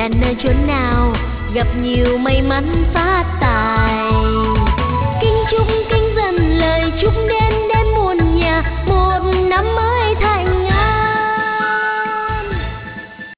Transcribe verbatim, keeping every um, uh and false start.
nơi chốn nào gặp nhiều may mắn phát tài.